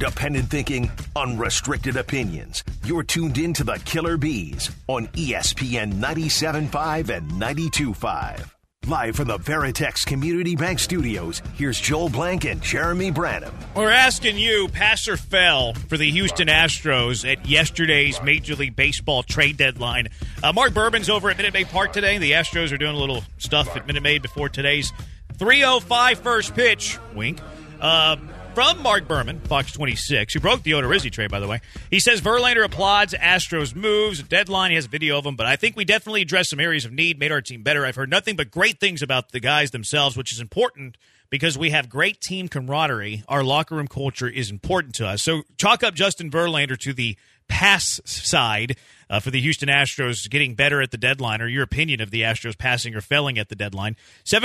Independent thinking, unrestricted opinions. You're tuned in to the Killer Bees on ESPN 97.5 and 92.5. Live from the Veritex Community Bank Studios, here's Joel Blank and Jeremy Branham. We're asking you, pass or fail for the Houston Astros at yesterday's Major League Baseball trade deadline. Mark Berman's over at Minute Maid Park today. The Astros are doing a little stuff at Minute Maid before today's 3:05 first pitch. Wink. From Mark Berman, Fox 26, who broke the Odorizzi trade, by the way. He says Verlander applauds Astros moves. Deadline, he has a video of them, but I think we definitely addressed some areas of need, made our team better. I've heard nothing but great things about the guys themselves, which is important because we have great team camaraderie. Our locker room culture is important to us. So chalk up Justin Verlander to the pass side for the Houston Astros getting better at the deadline, or your opinion of the Astros passing or failing at the deadline.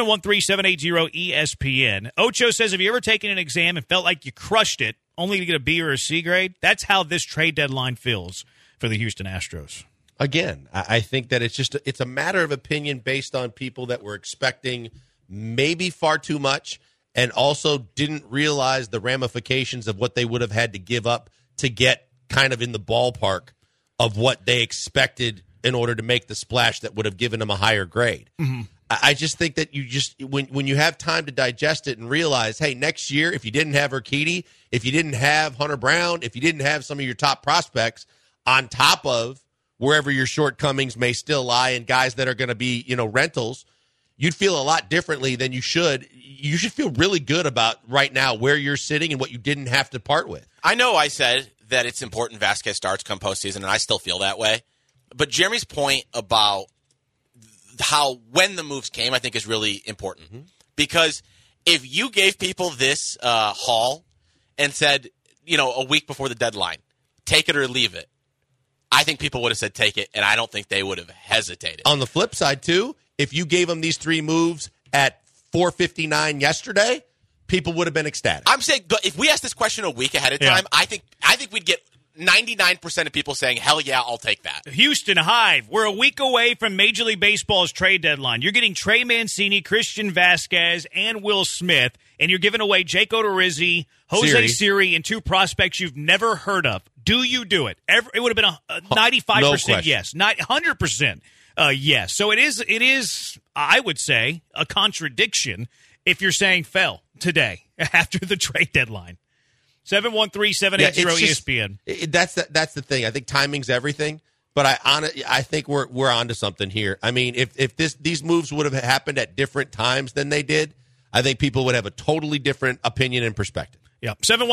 713-780-ESPN. Ocho says, have you ever taken an exam and felt like you crushed it only to get a B or a C grade? That's how this trade deadline feels for the Houston Astros. Again, I think that it's a matter of opinion based on people that were expecting maybe far too much and also didn't realize the ramifications of what they would have had to give up to get kind of in the ballpark of what they expected in order to make the splash that would have given them a higher grade. Mm-hmm. I just think that when you have time to digest it and realize, hey, next year, if you didn't have Urquidy, if you didn't have Hunter Brown, if you didn't have some of your top prospects on top of wherever your shortcomings may still lie and guys that are going to be, rentals, you'd feel a lot differently than you should. You should feel really good about right now where you're sitting and what you didn't have to part with. I know I said that it's important Vasquez starts come postseason, and I still feel that way. But Jeremy's point about when the moves came, I think is really important. Mm-hmm. Because if you gave people this haul and said, a week before the deadline, take it or leave it, I think people would have said take it, and I don't think they would have hesitated. On the flip side, too, if you gave them these three moves at 4:59 yesterday, people would have been ecstatic. I'm saying if we asked this question a week ahead of time, I think we'd get 99% of people saying, hell yeah, I'll take that. Houston Hive, we're a week away from Major League Baseball's trade deadline. You're getting Trey Mancini, Christian Vasquez, and Will Smith, and you're giving away Jake Odorizzi, Jose Siri, and two prospects you've never heard of. Do you do it? It would have been a 95% yes, not 100% yes. So it is, I would say, a contradiction if you're saying fell today after the trade deadline. 713-780-ESPN. That's the thing. I think timing's everything, but I think we're onto something here. I mean, if these moves would have happened at different times than they did, I think people would have a totally different opinion and perspective. Yeah,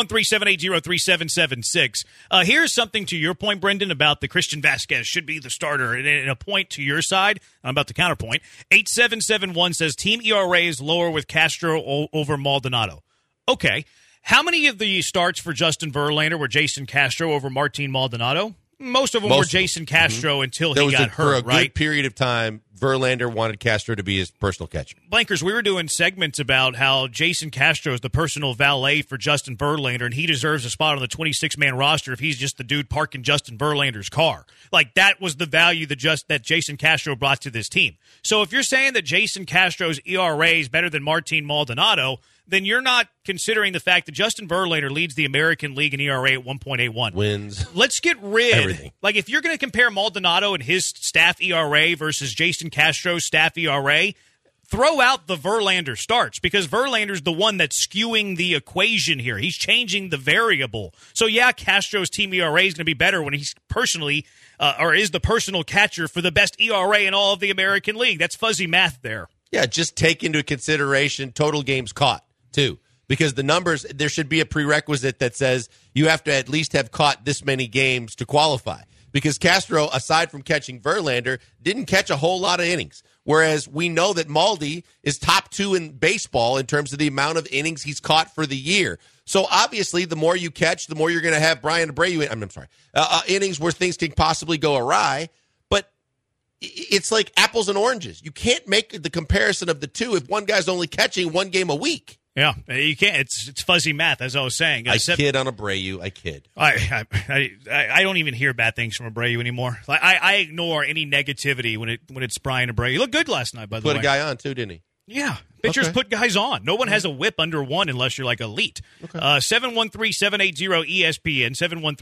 713-780-3776. Here's something to your point, Brendan, about the Christian Vasquez should be the starter. And a point to your side, I'm about to counterpoint. 8771 says team ERA is lower with Castro over Maldonado. Okay. How many of the starts for Justin Verlander were Jason Castro over Martin Maldonado? Most of them were Jason Castro until he got hurt, for a good period of time, Verlander wanted Castro to be his personal catcher. Blankers, we were doing segments about how Jason Castro is the personal valet for Justin Verlander, and he deserves a spot on the 26-man roster if he's just the dude parking Justin Verlander's car. Like, that was the value that Jason Castro brought to this team. So if you're saying that Jason Castro's ERA is better than Martin Maldonado, then you're not considering the fact that Justin Verlander leads the American League in ERA at 1.81. Wins. Let's get rid. Everything. Like, if you're going to compare Maldonado and his staff ERA versus Jason Castro's staff ERA, throw out the Verlander starts because Verlander's the one that's skewing the equation here. He's changing the variable. So, yeah, Castro's team ERA is going to be better when he's personally or is the personal catcher for the best ERA in all of the American League. That's fuzzy math there. Yeah, just take into consideration total games caught, too. Because the numbers, there should be a prerequisite that says you have to at least have caught this many games to qualify. Because Castro, aside from catching Verlander, didn't catch a whole lot of innings. Whereas we know that Maldi is top 2 in baseball in terms of the amount of innings he's caught for the year. So obviously, the more you catch, the more you're going to have Brian Abreu. Innings where things can possibly go awry. But it's like apples and oranges. You can't make the comparison of the two if one guy's only catching one game a week. Yeah, you can't. It's fuzzy math, as I was saying. I kid on Abreu. I kid. I don't even hear bad things from Abreu anymore. I ignore any negativity when it's Brian Abreu. He looked good last night, by the way. Put a guy on too, didn't he? Yeah, Pitchers Okay. put guys on. No one has a whip under one unless you're like elite. 713-780-ESPN,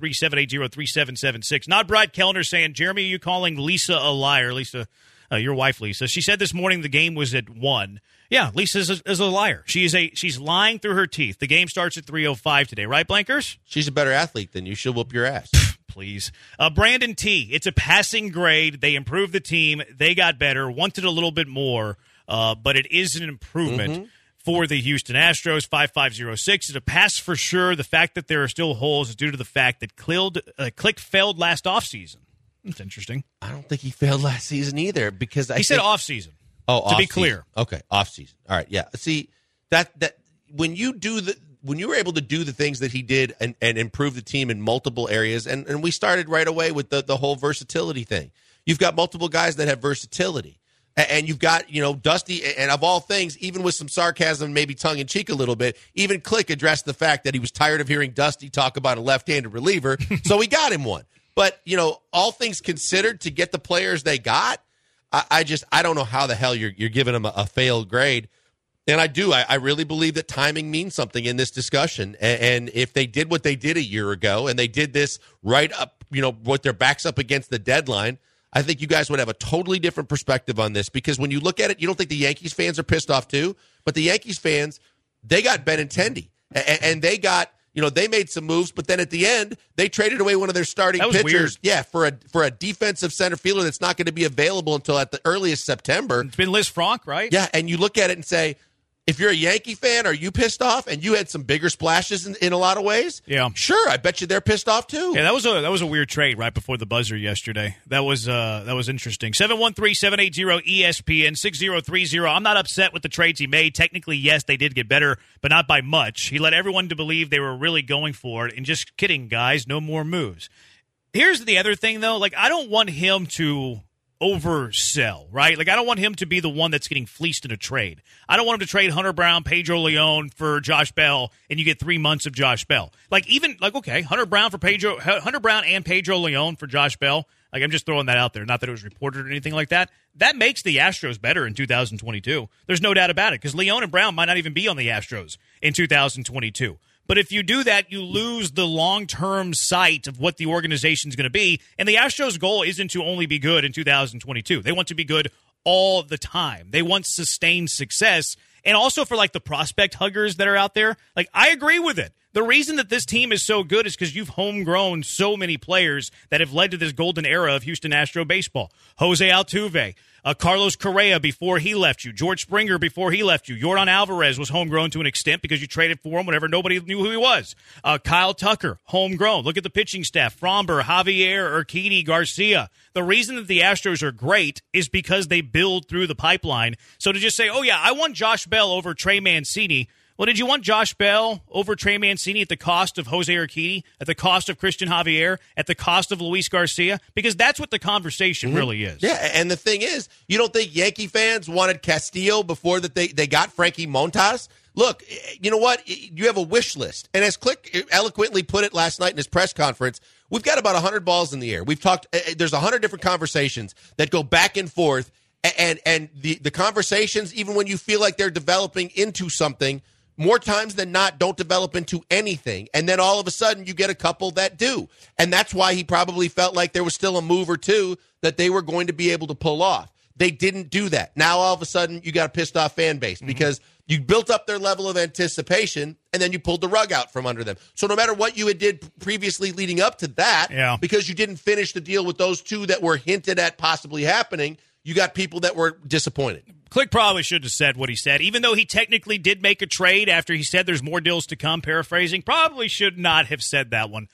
713-780-3776. Not Brad Kellner saying, Jeremy, are you calling Lisa a liar? Lisa, your wife, Lisa. She said this morning the game was at 1. Yeah, Lisa is a liar. She's lying through her teeth. The game starts at 3:05 today, right, Blankers? She's a better athlete than you. She'll whoop your ass. Please. Brandon T., it's a passing grade. They improved the team. They got better, wanted a little bit more, but it is an improvement for the Houston Astros. 5506. It's a pass for sure. The fact that there are still holes is due to the fact that Click failed last offseason. That's interesting. I don't think he failed last season either because He said offseason. Oh, to be clear. Okay, off season. All right, yeah. See that when you were able to do the things that he did and improve the team in multiple areas, and we started right away with the whole versatility thing. You've got multiple guys that have versatility, and you've got Dusty, and of all things, even with some sarcasm, maybe tongue in cheek a little bit, even Click addressed the fact that he was tired of hearing Dusty talk about a left-handed reliever, so he got him one. But all things considered, to get the players they got. I don't know how the hell you're giving them a failed grade. And I really believe that timing means something in this discussion. And if they did what they did a year ago and they did this right up, with their backs up against the deadline, I think you guys would have a totally different perspective on this. Because when you look at it, you don't think the Yankees fans are pissed off too? But the Yankees fans, they got Benintendi. And they got... they made some moves, but then at the end, they traded away one of their starting pitchers. Weird. Yeah, for a defensive center fielder that's not going to be available until at the earliest September. It's been Liz Frank, right? Yeah, and you look at it and say, if you're a Yankee fan, are you pissed off? And you had some bigger splashes in a lot of ways. Yeah, sure. I bet you they're pissed off too. Yeah, that was a weird trade right before the buzzer yesterday. That was interesting. 713-780-ESPN 6030. I'm not upset with the trades he made. Technically, yes, they did get better, but not by much. He led everyone to believe they were really going for it. And just kidding, guys, no more moves. Here's the other thing, though. I don't want him to oversell, right? I don't want him to be the one that's getting fleeced in a trade. I don't want him to trade Hunter Brown, Pedro Leon for Josh Bell, and you get 3 months of Josh Bell. Okay, Hunter Brown and Pedro Leon for Josh Bell. I'm just throwing that out there. Not that it was reported or anything like that. That makes the Astros better in 2022. There's no doubt about it, because Leon and Brown might not even be on the Astros in 2022. But if you do that, you lose the long-term sight of what the organization's going to be. And the Astros' goal isn't to only be good in 2022. They want to be good all the time. They want sustained success. And also for the prospect huggers that are out there, I agree with it. The reason that this team is so good is because you've homegrown so many players that have led to this golden era of Houston Astro baseball. Jose Altuve, Carlos Correa before he left you, George Springer before he left you, Yordan Alvarez was homegrown to an extent because you traded for him whenever nobody knew who he was. Kyle Tucker, homegrown. Look at the pitching staff. Fromber, Javier, Urquidy, Garcia. The reason that the Astros are great is because they build through the pipeline. So to just say, oh yeah, I want Josh Bell over Trey Mancini. Well, did you want Josh Bell over Trey Mancini at the cost of Jose Urquidy, at the cost of Christian Javier, at the cost of Luis Garcia? Because that's what the conversation really is. Yeah, and the thing is, you don't think Yankee fans wanted Castillo before that they got Frankie Montas? Look, you know what? You have a wish list. And as Click eloquently put it last night in his press conference, we've got about 100 balls in the air. We've talked, there's 100 different conversations that go back and forth. And the conversations, even when you feel like they're developing into something, more times than not, don't develop into anything. And then all of a sudden, you get a couple that do. And that's why he probably felt like there was still a move or two that they were going to be able to pull off. They didn't do that. Now, all of a sudden, you got a pissed off fan base because you built up their level of anticipation and then you pulled the rug out from under them. So no matter what you had did previously leading up to that, because you didn't finish the deal with those two that were hinted at possibly happening, you got people that were disappointed. Click probably should have said what he said, even though he technically did make a trade after he said there's more deals to come, paraphrasing. Probably should not have said that one.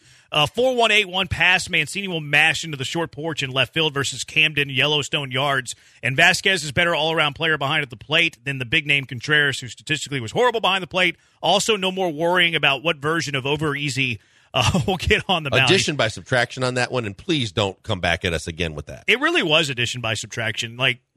4-1-8-1 pass. Mancini will mash into the short porch in left field versus Camden Yellowstone Yards. And Vasquez is better all-around player behind at the plate than the big-name Contreras, who statistically was horrible behind the plate. Also, no more worrying about what version of over-easy we'll get on the mound. Addition by subtraction on that one, and please don't come back at us again with that. It really was addition by subtraction.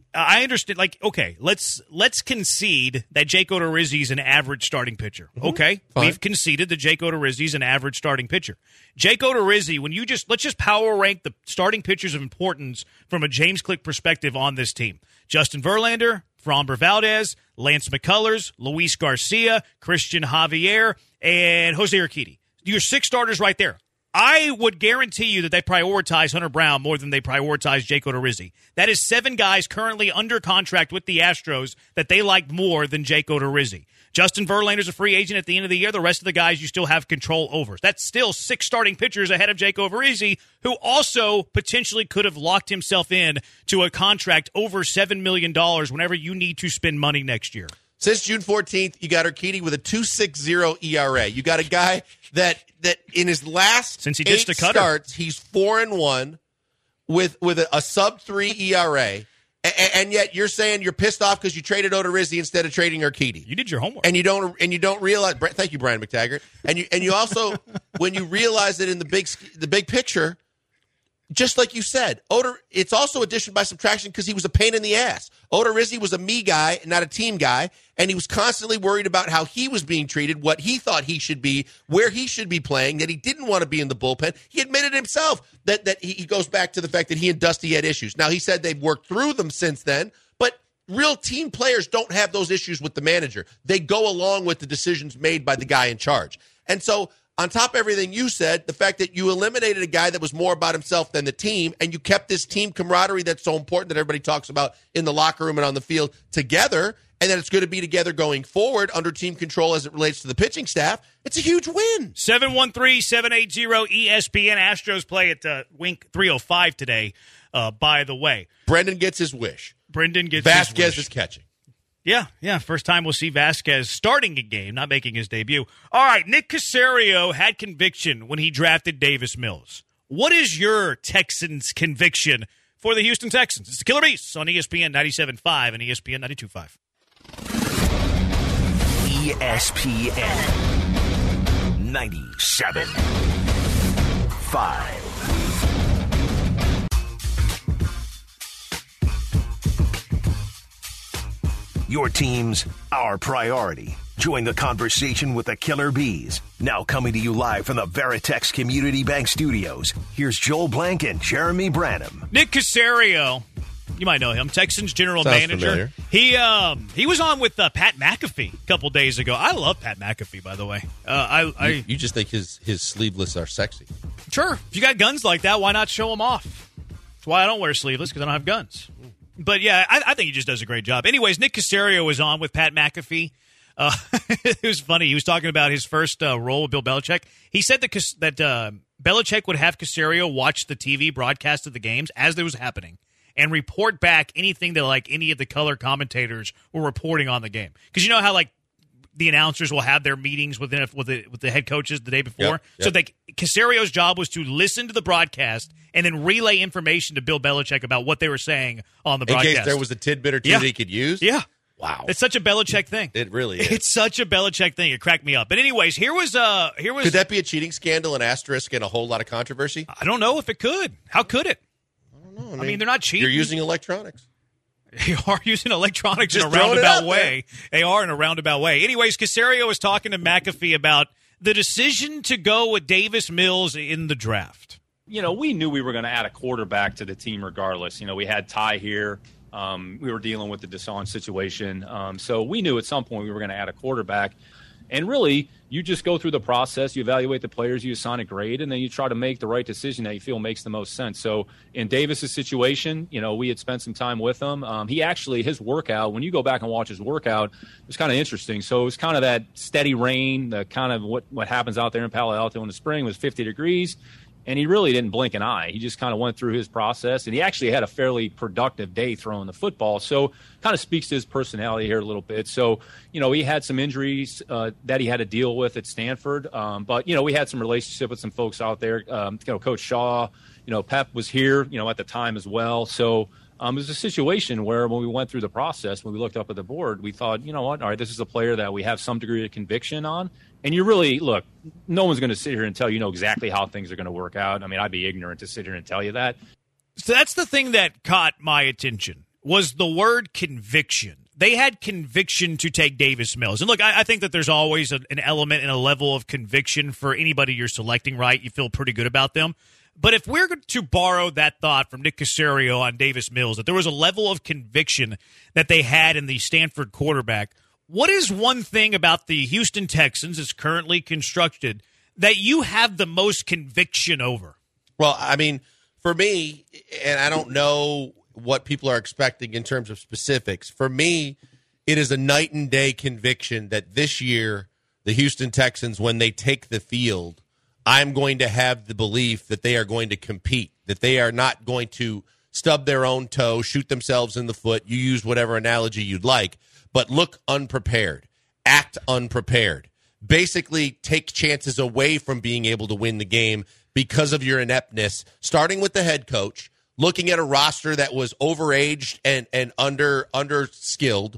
I understand. Okay, let's concede that Jake Odorizzi's an average starting pitcher. Okay, fine. We've conceded that Jake Odorizzi's an average starting pitcher. Jake Odorizzi, let's just power rank the starting pitchers of importance from a James Click perspective on this team. Justin Verlander, Framber Valdez, Lance McCullers, Luis Garcia, Christian Javier, and Jose Urquidy. Your 6 starters right there. I would guarantee you that they prioritize Hunter Brown more than they prioritize Jake Odorizzi. That is 7 guys currently under contract with the Astros that they like more than Jake Odorizzi. Justin Verlander's a free agent at the end of the year. The rest of the guys you still have control over. That's still 6 starting pitchers ahead of Jake Odorizzi, who also potentially could have locked himself in to a contract over $7 million whenever you need to spend money next year. Since June 14th, you got Urquidy with a 2.60 ERA. You got a guy that in his last since he 8 starts, he's 4-1 with a sub-3 ERA. And yet you're saying you're pissed off because you traded Odorizzi instead of trading Urquidy. You did your homework, and you don't realize. Thank you, Brian McTaggart. And you also when you realize that in the big picture, just like you said, it's also addition by subtraction because he was a pain in the ass. Odorizzi was a me guy, not a team guy, and he was constantly worried about how he was being treated, what he thought he should be, where he should be playing, that he didn't want to be in the bullpen. He admitted himself that he goes back to the fact that he and Dusty had issues. Now, he said they've worked through them since then, but real team players don't have those issues with the manager. They go along with the decisions made by the guy in charge. And so, on top of everything you said, the fact that you eliminated a guy that was more about himself than the team, and you kept this team camaraderie that's so important that everybody talks about in the locker room and on the field together, and that it's going to be together going forward under team control as it relates to the pitching staff, it's a huge win. 713-780-ESPN. Astros play at Wink 305 today, by the way. Brendan gets his wish. Vasquez is catching. Yeah. First time we'll see Vasquez starting a game, not making his debut. All right, Nick Caserio had conviction when he drafted Davis Mills. What is your Texans' conviction for the Houston Texans? It's the Killer Beasts on ESPN 97.5 and ESPN 92.5. ESPN 97.5. Your team's our priority. Join the conversation with the Killer Bees. Now coming to you live from the Veritex Community Bank Studios, here's Joel Blank and Jeremy Branham. Nick Caserio, you might know him, Texans general Sounds manager. Familiar. He was on with Pat McAfee a couple days ago. I love Pat McAfee, by the way. You just think his sleeveless are sexy. Sure. If you got guns like that, why not show them off? That's why I don't wear sleeveless, because I don't have guns. But, yeah, I think he just does a great job. Anyways, Nick Caserio was on with Pat McAfee. It was funny. He was talking about his first role with Bill Belichick. He said that Belichick would have Caserio watch the TV broadcast of the games as it was happening and report back anything that, like, any of the color commentators were reporting on the game. Because you know how, like, the announcers will have their meetings with the head coaches the day before. Yep. So Caserio's job was to listen to the broadcast and then relay information to Bill Belichick about what they were saying on the broadcast. In case there was a tidbit or two that he could use? Yeah. Wow. It's such a Belichick thing. It really is. It's such a Belichick thing. It cracked me up. But anyways, here was Could that be a cheating scandal, an asterisk, and a whole lot of controversy? I don't know if it could. How could it? I don't know. I mean, they're not cheating. You're using electronics. They are using electronics Just in a roundabout way. There. They are in a roundabout way. Anyways, Caserio was talking to McAfee about the decision to go with Davis Mills in the draft. You know, we knew we were going to add a quarterback to the team regardless. You know, we had Ty here. We were dealing with the Deshaun situation. So we knew at some point we were going to add a quarterback. And really, you just go through the process, you evaluate the players, you assign a grade, and then you try to make the right decision that you feel makes the most sense. So in Davis's situation, you know, we had spent some time with him. He actually, his workout, when you go back and watch his workout, it was kind of interesting. So it was kind of that steady rain, the kind of what happens out there in Palo Alto in the spring was 50 degrees. And he really didn't blink an eye. He just kind of went through his process, and he actually had a fairly productive day throwing the football. So kind of speaks to his personality here a little bit. So, you know, he had some injuries that he had to deal with at Stanford. But, you know, we had some relationship with some folks out there. You know, Coach Shaw, you know, Pep was here, you know, at the time as well. So it was a situation where when we went through the process, when we looked up at the board, we thought, you know what, all right, this is a player that we have some degree of conviction on. And you really, look, no one's going to sit here and tell you know exactly how things are going to work out. I mean, I'd be ignorant to sit here and tell you that. So that's the thing that caught my attention was the word conviction. They had conviction to take Davis Mills. And look, I think that there's always an element and a level of conviction for anybody you're selecting, right? You feel pretty good about them. But if we're to borrow that thought from Nick Caserio on Davis Mills, that there was a level of conviction that they had in the Stanford quarterback, what is one thing about the Houston Texans as currently constructed that you have the most conviction over? Well, I mean, for me, and I don't know what people are expecting in terms of specifics, for me, it is a night and day conviction that this year, the Houston Texans, when they take the field, I'm going to have the belief that they are going to compete, that they are not going to stub their own toe, shoot themselves in the foot. You use whatever analogy you'd like, but look unprepared, act unprepared. Basically take chances away from being able to win the game because of your ineptness, starting with the head coach, looking at a roster that was overaged and under skilled.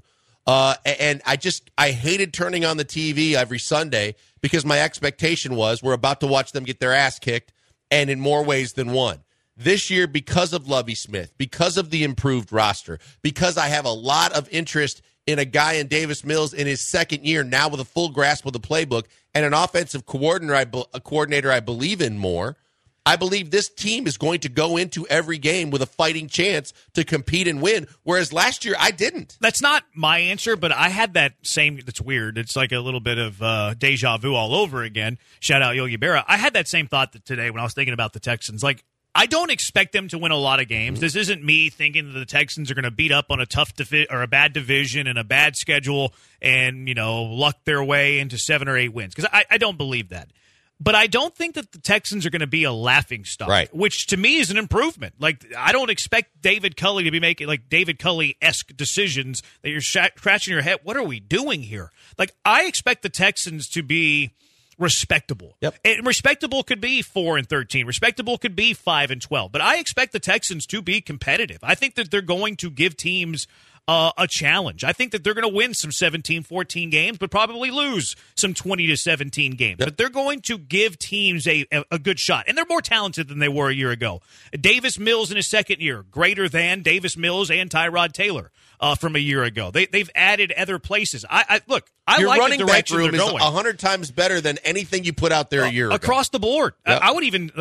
And I hated turning on the TV every Sunday because my expectation was we're about to watch them get their ass kicked, and in more ways than one. This year, because of Lovie Smith, because of the improved roster, because I have a lot of interest in a guy in Davis Mills in his second year now with a full grasp of the playbook and an offensive coordinator I believe in more, I believe this team is going to go into every game with a fighting chance to compete and win, whereas last year I didn't. That's not my answer, but I had that same – that's weird. It's like a little bit of deja vu all over again. Shout out Yogi Berra. I had that same thought today when I was thinking about the Texans. Like, I don't expect them to win a lot of games. This isn't me thinking that the Texans are going to beat up on a tough or a bad division and a bad schedule and, luck their way into 7 or 8 wins, because I don't believe that. But I don't think that the Texans are going to be a laughingstock, right, which to me is an improvement. Like, I don't expect David Culley to be making like David Culley-esque decisions that you're scratching your head. What are we doing here? Like, I expect the Texans to be respectable. Yep. And respectable could be 4-13. Respectable could be 5-12. But I expect the Texans to be competitive. I think that they're going to give teams a challenge. I think that they're going to win some 17-14 games, but probably lose some 20-17 games. Yep. But they're going to give teams a good shot. And they're more talented than they were a year ago. Davis Mills in his second year, greater than Davis Mills and Tyrod Taylor from a year ago. They've added other places. Look, your like running the back direction room they're is going. 100 times better than anything you put out there a year ago. Across the board. Yep. I would even,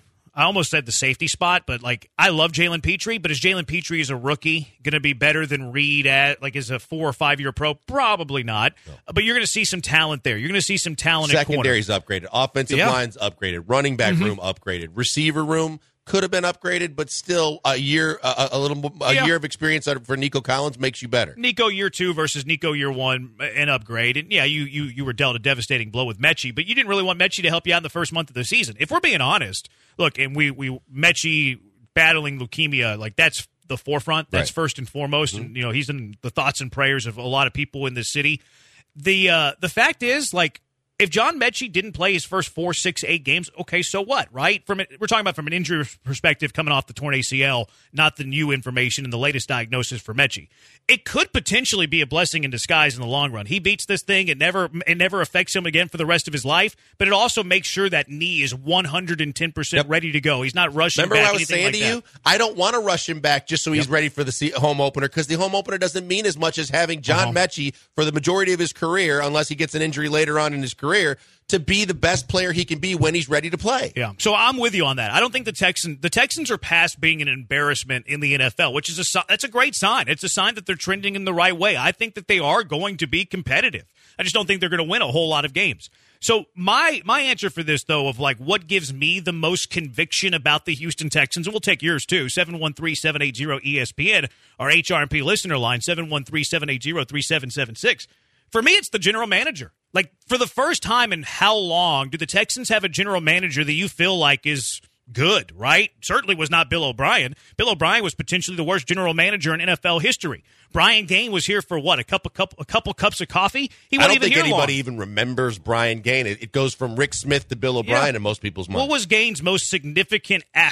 I almost said the safety spot, but I love Jalen Petrie, but is Jalen Petrie as a rookie going to be better than Reed as a 4 or 5 year pro? Probably not. No. But you're going to see some talent there. You're going to see some talent at corner. Secondary's upgraded. Offensive line's upgraded. Running back room upgraded. Receiver room could have been upgraded, but still a year of experience for Nico Collins makes you better. Nico year 2 versus Nico year 1, an upgrade. And yeah, you were dealt a devastating blow with Mechie, but you didn't really want Mechie to help you out in the first month of the season. If we're being honest, look, and we Mechie battling leukemia, that's the forefront. That's first and foremost. Mm-hmm. And he's in the thoughts and prayers of a lot of people in this city. The fact is, if John Mechie didn't play his first 4, 6, 8 games, okay, so what, right? We're talking about from an injury perspective coming off the torn ACL, not the new information and the latest diagnosis for Mechie. It could potentially be a blessing in disguise in the long run. He beats this thing. It never affects him again for the rest of his life, but it also makes sure that knee is 110% ready to go. He's not rushing back. Remember what I was saying to you? I don't want to rush him back just so he's ready for the home opener, because the home opener doesn't mean as much as having John Mechie for the majority of his career, unless he gets an injury later on in his career, to be the best player he can be when he's ready to play. Yeah, so I'm with you on that. I don't think the Texans are past being an embarrassment in the NFL, which is that's a great sign. It's a sign that they're trending in the right way. I think that they are going to be competitive. I just don't think they're going to win a whole lot of games. So my answer for this, though, of what gives me the most conviction about the Houston Texans, and we'll take yours too, 713-780-ESPN, our HRP listener line, 713-780-3776. For me, it's the general manager. For the first time in how long do the Texans have a general manager that you feel like is good, right? Certainly was not Bill O'Brien. Bill O'Brien was potentially the worst general manager in NFL history. Brian Gaine was here for what, a couple cups of coffee? I don't think anybody even remembers Brian Gaine. It goes from Rick Smith to Bill O'Brien in most people's minds. What was Gaine's most significant act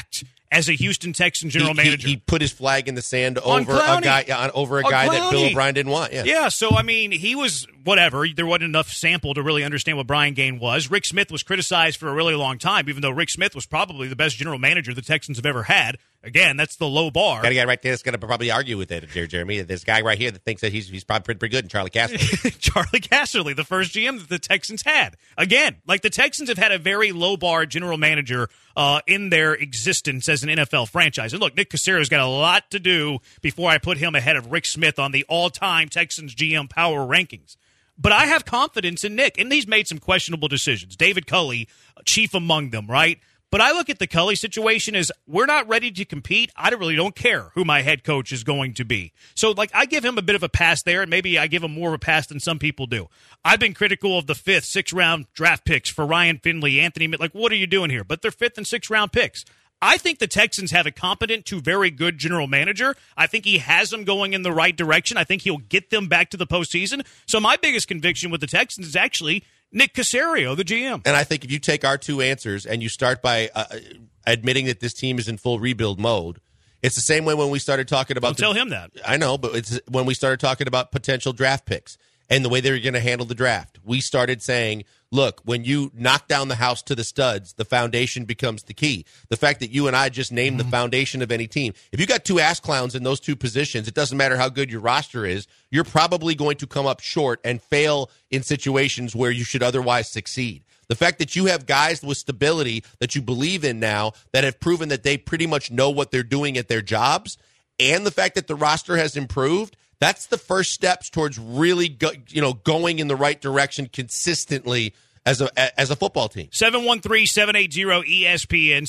as a Houston Texans general manager. He put his flag in the sand over a guy that Bill O'Brien didn't want. Yeah, so, I mean, he was whatever. There wasn't enough sample to really understand what Brian Gaine was. Rick Smith was criticized for a really long time, even though Rick Smith was probably the best general manager the Texans have ever had. Again, that's the low bar. Got a guy right there that's going to probably argue with it, Jeremy. This guy right here that thinks that he's probably pretty good, and Charlie Casserly. Charlie Casserly, the first GM that the Texans had. Again, like the Texans have had a very low bar general manager in their existence as an NFL franchise. And look, Nick Caserio's got a lot to do before I put him ahead of Rick Smith on the all-time Texans GM power rankings. But I have confidence in Nick, and he's made some questionable decisions. David Culley, chief among them, right? But I look at the Culley situation as we're not ready to compete. I really don't care who my head coach is going to be. So, like, I give him a bit of a pass there, and maybe I give him more of a pass than some people do. I've been critical of the 5th, 6th round draft picks for Ryan Finley, Anthony. Like, what are you doing here? But they're 5th and 6th round picks. I think the Texans have a competent to very good general manager. I think he has them going in the right direction. I think he'll get them back to the postseason. So my biggest conviction with the Texans is actually Nick Caserio, the GM. And I think if you take our two answers and you start by admitting that this team is in full rebuild mode, it's the same way when we started talking about... Don't tell him that. I know, but it's when we started talking about potential draft picks and the way they were going to handle the draft. We started saying, look, when you knock down the house to the studs, the foundation becomes the key. The fact that you and I just named the foundation of any team. If you got two ass clowns in those two positions, it doesn't matter how good your roster is, you're probably going to come up short and fail in situations where you should otherwise succeed. The fact that you have guys with stability that you believe in now that have proven that they pretty much know what they're doing at their jobs, and the fact that the roster has improved, that's the first steps towards really going in the right direction consistently as a football team. 713-780-ESPN,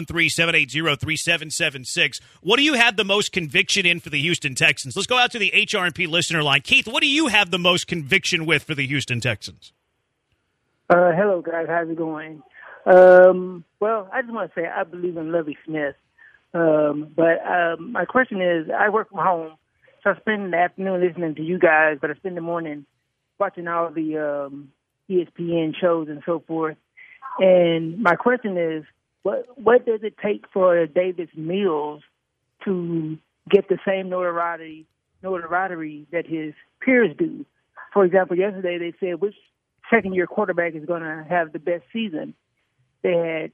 713-780-3776. What do you have the most conviction in for the Houston Texans? Let's go out to the HRP listener line. Keith, what do you have the most conviction with for the Houston Texans? Hello, guys. How's it going? Well, I just want to say I believe in Lovie Smith. But my question is, I work from home, so I spend the afternoon listening to you guys, but I spend the morning watching all the ESPN shows and so forth. And my question is, what does it take for Davis Mills to get the same notoriety that his peers do? For example, yesterday they said which second-year quarterback is going to have the best season. They had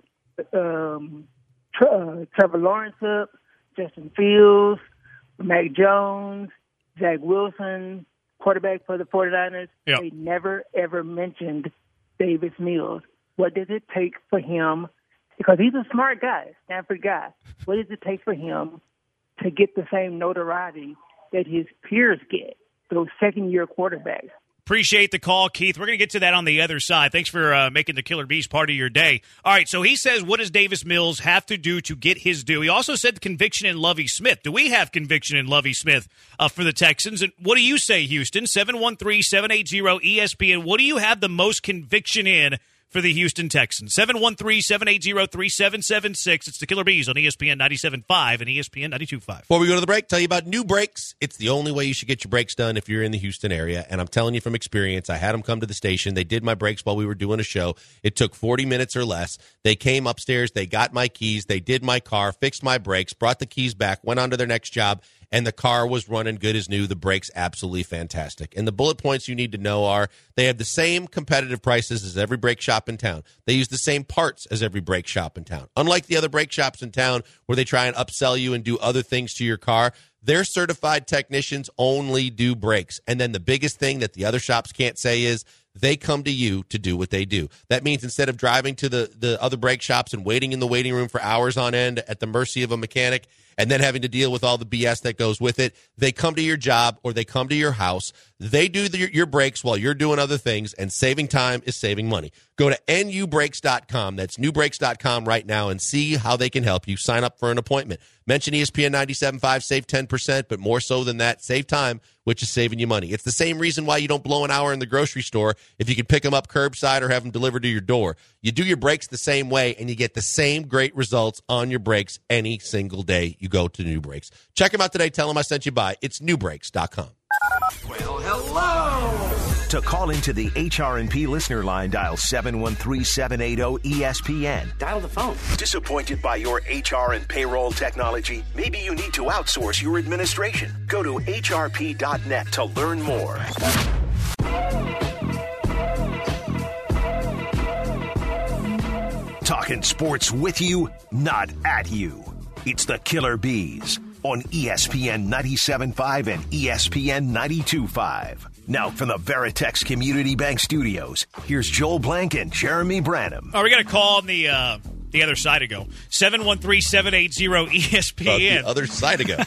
Trevor Lawrence up, Justin Fields, Mac Jones, Zach Wilson, quarterback for the 49ers. Yep. They never, ever mentioned Davis Mills. What does it take for him? Because he's a smart guy, Stanford guy. What does it take for him to get the same notoriety that his peers get, those second-year quarterbacks? Appreciate the call, Keith. We're going to get to that on the other side. Thanks for making the Killer Bees part of your day. All right, so he says, what does Davis Mills have to do to get his due? He also said conviction in Lovie Smith. Do we have conviction in Lovie Smith for the Texans? And what do you say, Houston? 713-780-ESPN. What do you have the most conviction in for the Houston Texans? 713-780-3776. It's the Killer Bees on ESPN 97.5 and ESPN 92.5. Before we go to the break, tell you about New Brakes. It's the only way you should get your brakes done if you're in the Houston area. And I'm telling you from experience, I had them come to the station. They did my brakes while we were doing a show. It took 40 minutes or less. They came upstairs. They got my keys. They did my car, fixed my brakes, brought the keys back, went on to their next job, and the car was running good as new. The brakes absolutely fantastic. And the bullet points you need to know are they have the same competitive prices as every brake shop in town. They use the same parts as every brake shop in town. Unlike the other brake shops in town where they try and upsell you and do other things to your car, their certified technicians only do brakes. And then the biggest thing that the other shops can't say is they come to you to do what they do. That means instead of driving to the other brake shops and waiting in the waiting room for hours on end at the mercy of a mechanic and then having to deal with all the BS that goes with it, they come to your job or they come to your house. They do your brakes while you're doing other things, and saving time is saving money. Go to nubrakes.com. That's newbrakes.com right now and see how they can help you. Sign up for an appointment. Mention ESPN 97.5, save 10%, but more so than that, save time, which is saving you money. It's the same reason why you don't blow an hour in the grocery store if you can pick them up curbside or have them delivered to your door. You do your brakes the same way, and you get the same great results on your brakes any single day you go to New Brakes. Check them out today. Tell them I sent you by. It's newbrakes.com. Well, hello. To call into the HRP listener line, dial 713-780-ESPN. Dial the phone. Disappointed by your HR and payroll technology? Maybe you need to outsource your administration. Go to hrp.net to learn more. Talking sports with you, not at you. It's the Killer Bees on ESPN 97.5 and ESPN 92.5. Now from the Veritex Community Bank Studios, here's Joel Blank and Jeremy Branham. Oh, we got a call on the other side to go. 713-780-ESPN. The other side to go.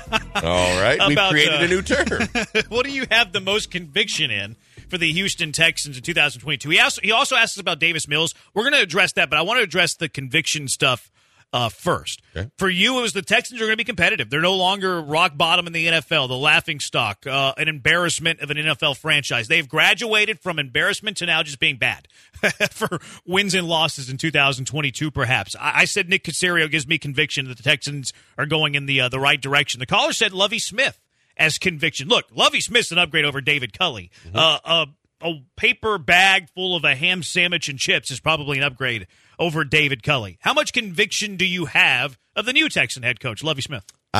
All right. We've created a new term. What do you have the most conviction in for the Houston Texans in 2022? He also asked us about Davis Mills. We're going to address that, but I want to address the conviction stuff first. Okay. For you, it was the Texans are going to be competitive. They're no longer rock bottom in the NFL, the laughing stock, an embarrassment of an NFL franchise. They've graduated from embarrassment to now just being bad for wins and losses in 2022, perhaps. I said Nick Caserio gives me conviction that the Texans are going in the right direction. The caller said Lovie Smith as conviction. Look, Lovie Smith's an upgrade over David Culley. Mm-hmm. A paper bag full of a ham sandwich and chips is probably an upgrade over David Culley. How much conviction do you have of the new Texan head coach, Lovie Smith?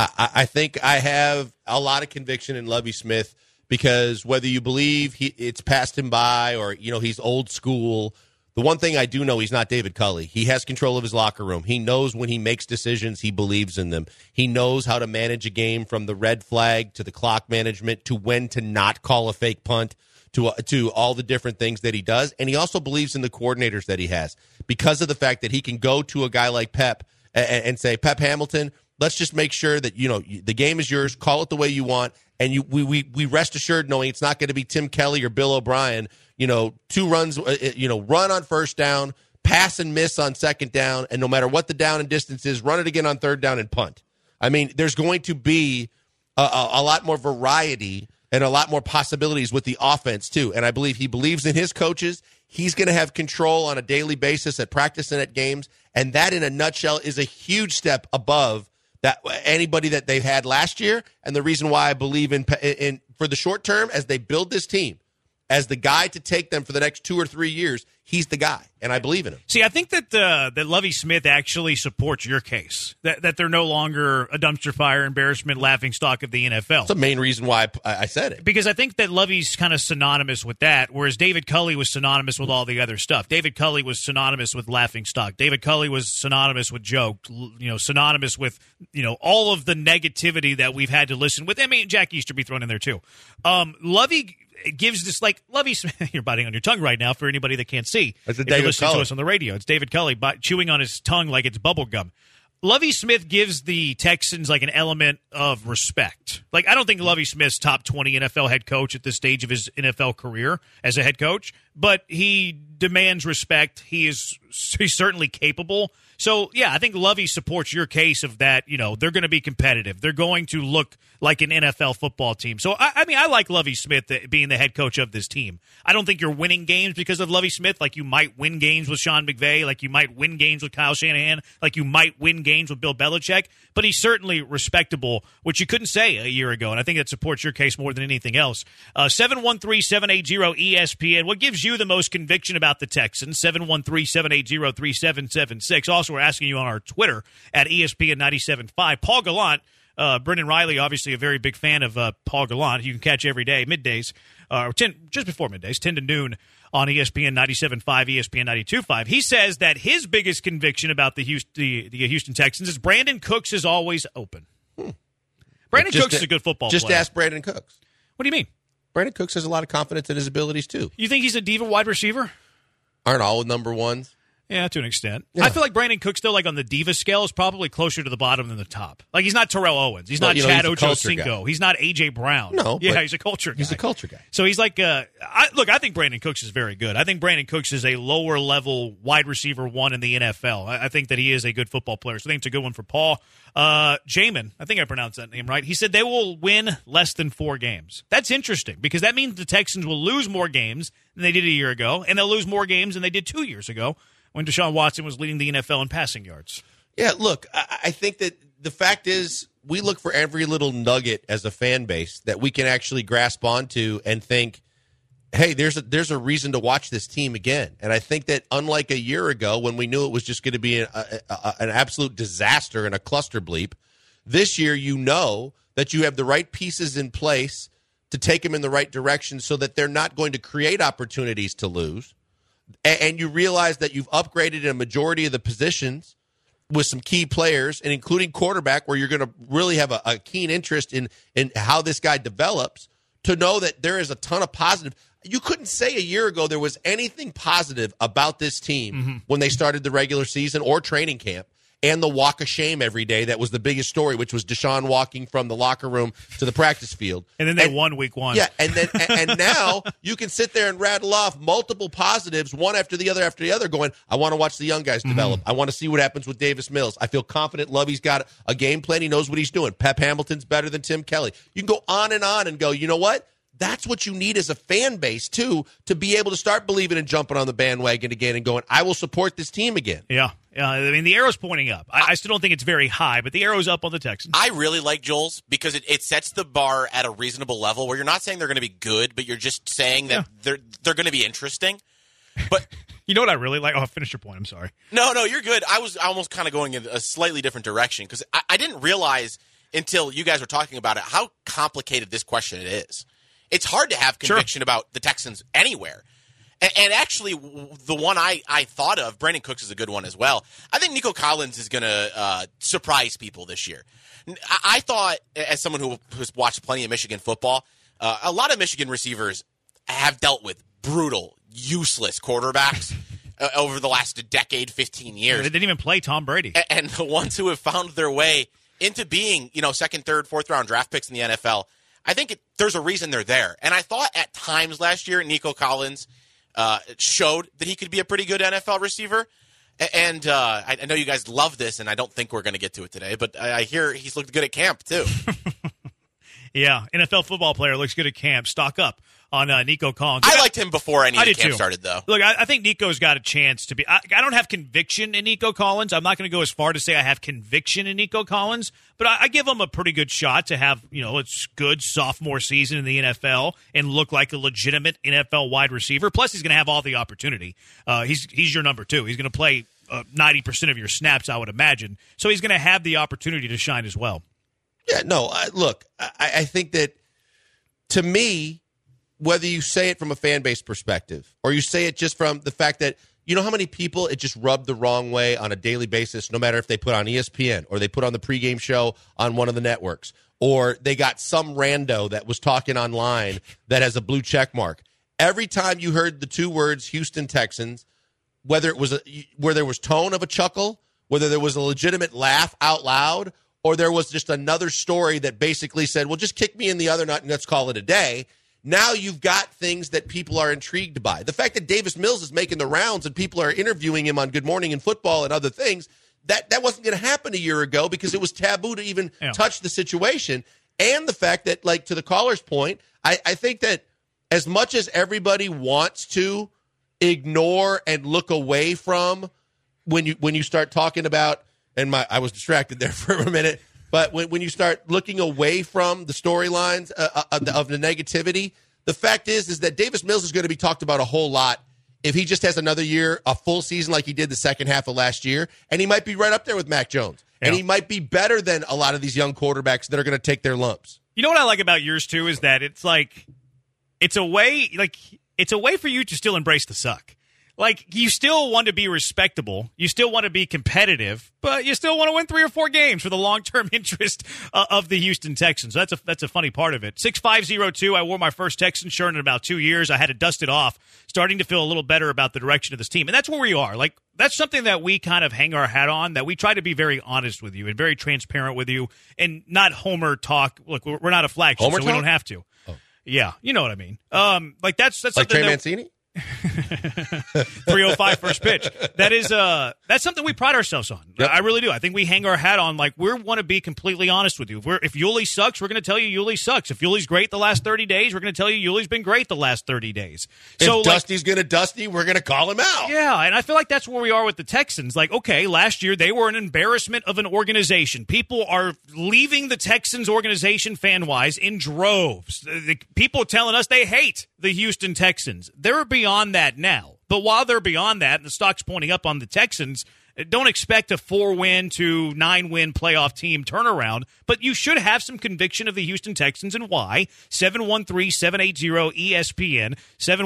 I think I have a lot of conviction in Lovie Smith because whether you believe it's passed him by or, he's old school, the one thing I do know, he's not David Culley. He has control of his locker room. He knows when he makes decisions, he believes in them. He knows how to manage a game from the red flag to the clock management to when to not call a fake punt. To all the different things that he does. And he also believes in the coordinators that he has because of the fact that he can go to a guy like Pep and say, Pep Hamilton, let's just make sure that, the game is yours. Call it the way you want. And we rest assured knowing it's not going to be Tim Kelly or Bill O'Brien, 2 runs, run on first down, pass and miss on second down. And no matter what the down and distance is, run it again on third down and punt. I mean, there's going to be a lot more variety and a lot more possibilities with the offense, too. And I believe he believes in his coaches. He's going to have control on a daily basis at practice and at games. And that, in a nutshell, is a huge step above that anybody that they've had last year. And the reason why I believe in for the short term, as they build this team, as the guy to take them for the next 2 or 3 years, he's the guy, and I believe in him. See, I think that Lovie Smith actually supports your case, that they're no longer a dumpster fire, embarrassment, laughing stock of the NFL. That's the main reason why I said it. Because I think that Lovie's kind of synonymous with that, whereas David Culley was synonymous with all the other stuff. David Culley was synonymous with laughing stock. David Culley was synonymous with joke, synonymous with, all of the negativity that we've had to listen with. I mean, Jack Easterby thrown in there, too. Lovie gives this, Lovie Smith, you're biting on your tongue right now for anybody that can't see. That's if you're listening to us on the radio. It's David Culley chewing on his tongue like it's bubble gum. Lovie Smith gives the Texans an element of respect. I don't think Lovie Smith's top 20 NFL head coach at this stage of his NFL career as a head coach, but he demands respect. He's certainly capable. So, yeah, I think Lovie supports your case of that, they're going to be competitive. They're going to look like an NFL football team. So, I like Lovie Smith being the head coach of this team. I don't think you're winning games because of Lovie Smith, like you might win games with Sean McVay, like you might win games with Kyle Shanahan, like you might win games with Bill Belichick, but he's certainly respectable, which you couldn't say a year ago, and I think that supports your case more than anything else. 713-780-ESPN. What gives you the most conviction about the Texans? 713-780-3776. Also, we're asking you on our Twitter at ESPN975. Paul Gallant, Brendan Riley, obviously a very big fan of Paul Gallant. You can catch every day, middays, just before middays, 10 to noon on ESPN 97.5, ESPN 92.5. He says that his biggest conviction about the Houston Texans is Brandon Cooks is always open. Brandon Cooks is a good football player. Just ask Brandon Cooks. What do you mean? Brandon Cooks has a lot of confidence in his abilities, too. You think he's a diva wide receiver? Aren't all number ones? Yeah, to an extent. Yeah. I feel like Brandon Cooks, though, on the diva scale, is probably closer to the bottom than the top. He's not Terrell Owens. He's not Chad Ochocinco. He's not A.J. Brown. No. Yeah, he's a culture guy. He's a culture guy. So he's I think Brandon Cooks is very good. I think Brandon Cooks is a lower-level wide receiver one in the NFL. I think that he is a good football player. So I think it's a good one for Paul. Jamin, I think I pronounced that name right. He said they will win less than 4 games. That's interesting because that means the Texans will lose more games than they did a year ago, and they'll lose more games than they did 2 years ago when Deshaun Watson was leading the NFL in passing yards. Yeah, look, I think that the fact is we look for every little nugget as a fan base that we can actually grasp onto and think, hey, there's a reason to watch this team again. And I think that unlike a year ago when we knew it was just going to be an absolute disaster and a cluster bleep, this year you know that you have the right pieces in place to take them in the right direction so that they're not going to create opportunities to lose. And you realize that you've upgraded a majority of the positions with some key players, and including quarterback, where you're going to really have a keen interest in how this guy develops, to know that there is a ton of positive. You couldn't say a year ago there was anything positive about this team when they started the regular season or training camp, and the walk of shame every day that was the biggest story, which was Deshaun walking from the locker room to the practice field. And then they won week 1. Yeah, and now you can sit there and rattle off multiple positives, one after the other, going, I want to watch the young guys develop. I want to see what happens with Davis Mills. I feel confident Lovey's got a game plan. He knows what he's doing. Pep Hamilton's better than Tim Kelly. You can go on and go, you know what? That's what you need as a fan base, too, to be able to start believing and jumping on the bandwagon again and going, I will support this team again. Yeah. I mean, the arrow's pointing up. I still don't think it's very high, but the arrow's up on the Texans. I really like Joel's because it sets the bar at a reasonable level where you're not saying they're going to be good, but you're just saying that they're going to be interesting. But you know what I really like? Oh, finish your point. I'm sorry. No, you're good. I was almost kind of going in a slightly different direction because I didn't realize until you guys were talking about it how complicated this question it is. It's hard to have conviction about the Texans anywhere. And actually, the one I thought of, Brandon Cooks is a good one as well. I think Nico Collins is going to surprise people this year. I thought, as someone who's watched plenty of Michigan football, a lot of Michigan receivers have dealt with brutal, useless quarterbacks over the last decade, 15 years. They didn't even play Tom Brady. And the ones who have found their way into being, second, third, fourth round draft picks in the NFL, I think there's a reason they're there. And I thought at times last year, Nico Collins showed that he could be a pretty good NFL receiver. And I know you guys love this, and I don't think we're going to get to it today, but I hear he's looked good at camp, too. Yeah, NFL football player looks good at camp. Stock up on Nico Collins. I liked him before any of the camp started, though. Look, I think Nico's got a chance to be. I don't have conviction in Nico Collins. I'm not going to go as far to say I have conviction in Nico Collins, but I give him a pretty good shot to have, it's good sophomore season in the NFL and look like a legitimate NFL wide receiver. Plus, he's going to have all the opportunity. He's your number 2. He's going to play 90% of your snaps, I would imagine. So he's going to have the opportunity to shine as well. Yeah, no, I think that, to me, whether you say it from a fan base perspective or you say it just from the fact that, you know how many people it just rubbed the wrong way on a daily basis, no matter if they put on ESPN or they put on the pregame show on one of the networks or they got some rando that was talking online that has a blue check mark. Every time you heard the 2 words Houston Texans, whether it was where there was tone of a chuckle, whether there was a legitimate laugh out loud, or there was just another story that basically said, well, just kick me in the other nut and let's call it a day. Now you've got things that people are intrigued by. The fact that Davis Mills is making the rounds and people are interviewing him on Good Morning and Football and other things, that wasn't going to happen a year ago because it was taboo to even touch the situation. And the fact that, like, to the caller's point, I think that as much as everybody wants to ignore and look away from when you start talking about, and I was distracted there for a minute, but when you start looking away from the storylines of the negativity, the fact is that Davis Mills is going to be talked about a whole lot if he just has another year, a full season like he did the second half of last year, and he might be right up there with Mac Jones. Yeah. And he might be better than a lot of these young quarterbacks that are going to take their lumps. You know what I like about yours, too, is that it's a way for you to still embrace the suck. Like, you still want to be respectable, you still want to be competitive, but you still want to win 3 or 4 games for the long-term interest of the Houston Texans. So that's a funny part of it. 6502, I wore my first Texan shirt in about 2 years. I had to dust it off, starting to feel a little better about the direction of this team. And that's where we are. Like, that's something that we kind of hang our hat on, that we try to be very honest with you and very transparent with you and not Homer talk. Look, we're not a flagship, so we don't have to. Oh. Yeah, you know what I mean. That's like something Trey Mancini? 3:05 first pitch. That is that's something we pride ourselves on. Yep. I really do. I think we hang our hat on, like, we want to be completely honest with you. If Yuli sucks, we're going to tell you Yuli sucks. If Yuli's great the last 30 days, we're going to tell you Yuli's been great the last 30 days. So if Dusty's going to Dusty, we're going to call him out. Yeah, and I feel like that's where we are with the Texans. Like, okay, last year they were an embarrassment of an organization. People are leaving the Texans organization fan-wise in droves. The people telling us they hate the Houston Texans. They're beyond that now. But while they're beyond that, and the stock's pointing up on the Texans, don't expect a 4-win to 9-win playoff team turnaround, but you should have some conviction of the Houston Texans and why. 713-780-ESPN,